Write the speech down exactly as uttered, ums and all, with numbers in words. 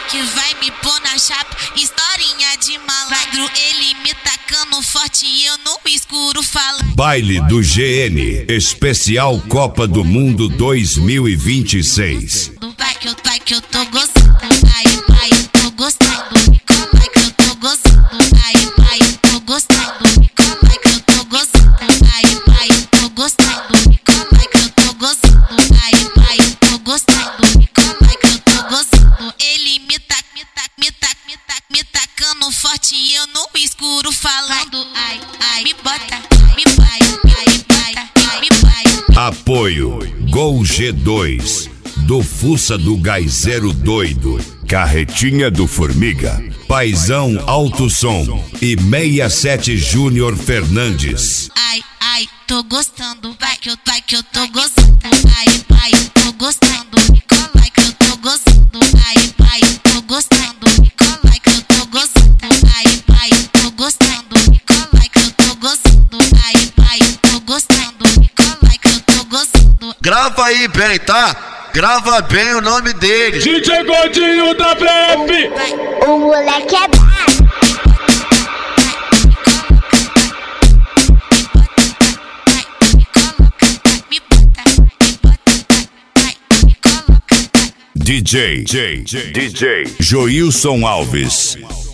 que vai me pôr na chapa. Historinha de malandro, ele me tacando forte e eu no escuro falando. Baile do G N, especial Copa do Mundo dois mil e vinte e seis. Vai que eu, vai que eu tô gostando, ai, ai, eu tô gostando. Vai que eu tô gostando, ai, ai, eu tô gostando. Vai que eu tô gostando, ai, ai, eu tô gostando. Vai que eu tô gostando, ai, ai, eu tô gostando. Vai que eu tô gostando. Ele me tac, me tac, me tac, me tac, me tacando forte e eu no escuro falando. Ai, ai, me bota, me vai, ai, ai, ai, me vai. Apoio Gol G dois, do Fuça do Gaizeiro Doido, Carretinha do Formiga, Paizão Alto Som e sessenta e sete Júnior Fernandes. Ai, ai, tô gostando, vai que eu, vai que eu tô gostando. Ai, ai, tô gostando, vai que eu tô gostando. Ai, ai, tô gostando, vai que eu tô gostando. Ai, ai, tô gostando, vai que eu tô gostando. Ai, ai, tô gostando, vai que eu tô gostando. Grava aí bem, tá? Grava bem o nome dele. D J Godinho da Brep. O moleque é brabo. D J, D J, D J Joilson Alves.